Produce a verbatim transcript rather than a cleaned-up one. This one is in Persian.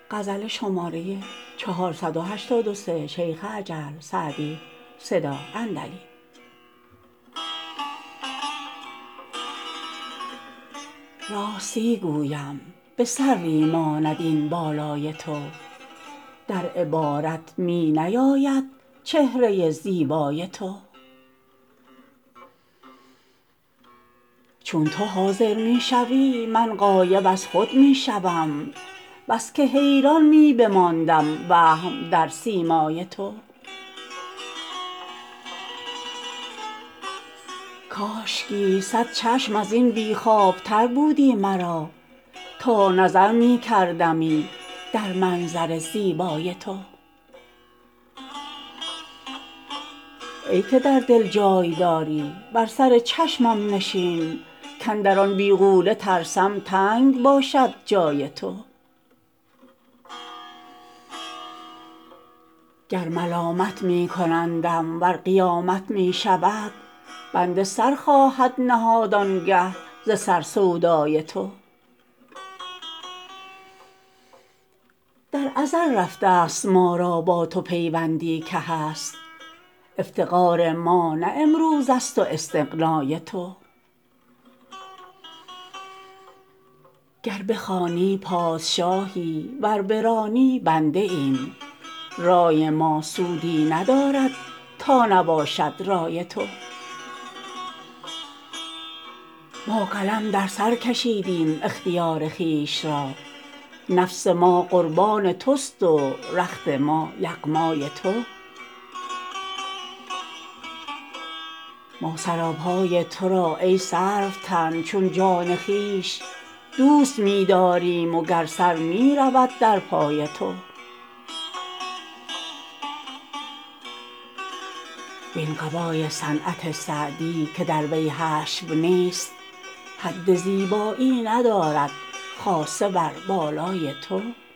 غزل شماره چهارصد و هشتاد و سه شیخ عجل سعدی صدا اندلی. راستی گویم به سروی ماند این بالای تو، در عبارت می نیاید چهره زیبای تو. چون تو حاضر می شوی من غایب از خود می شوم، بس که حیران می بماندم وهم در سیمای تو. کاشکی صد چشم ازین بی خواب تر بودی مرا، تا نظر می کردمی در منظر زیبای تو. ای که در دل جای داری بر سر چشمم نشین، کاندر آن بیغوله ترسم تنگ باشد جای تو. گر ملامت می کنندم ور قیامت می شود، بنده سر خواهد نهاد آنگه ز سر سودای تو. در ازل رفته است ما را با تو پیوندی که هست، افتقار ما نه امروز است و استغنای تو. گر بخوانی پادشاهی ور برانی بنده ایم، رای ما سودی ندارد تا نباشد رای تو. ما قلم در سر کشیدیم اختیار خویش را، نفس ما قربان توست و رخت ما یغمای تو. ما سراپای ترا ای سروتن چون جان خویش دوست می داریم و گر سر می رود در پای تو. وین قبای صنعت سعدی که در وی حشو نیست، حد زیبایی ندارد خاصه بر بالای تو.